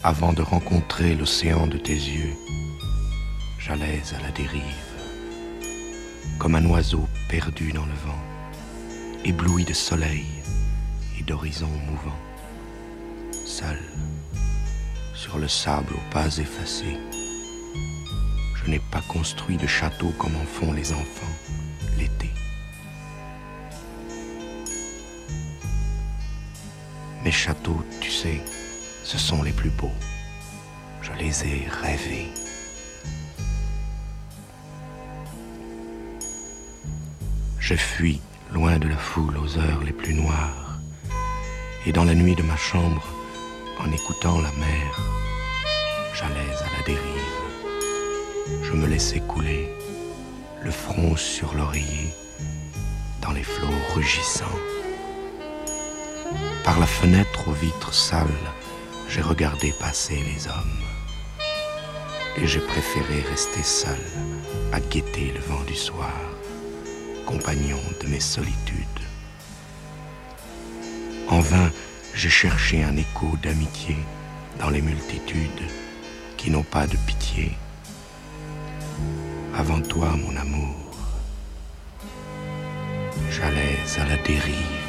Avant de rencontrer l'océan de tes yeux, j'allais à la dérive, comme un oiseau perdu dans le vent, ébloui de soleil et d'horizons mouvants, seul, sur le sable aux pas effacés. Je n'ai pas construit de château comme en font les enfants l'été. Mes châteaux, tu sais, ce sont les plus beaux. Je les ai rêvés. Je fuis loin de la foule aux heures les plus noires. Et dans la nuit de ma chambre, en écoutant la mer, j'allais à la dérive. Je me laissais couler, le front sur l'oreiller, dans les flots rugissants. Par la fenêtre aux vitres sales, j'ai regardé passer les hommes. Et j'ai préféré rester seul, à guetter le vent du soir, compagnon de mes solitudes. En vain, j'ai cherché un écho d'amitié dans les multitudes qui n'ont pas de pitié. Avant toi, mon amour, j'allais à la dérive.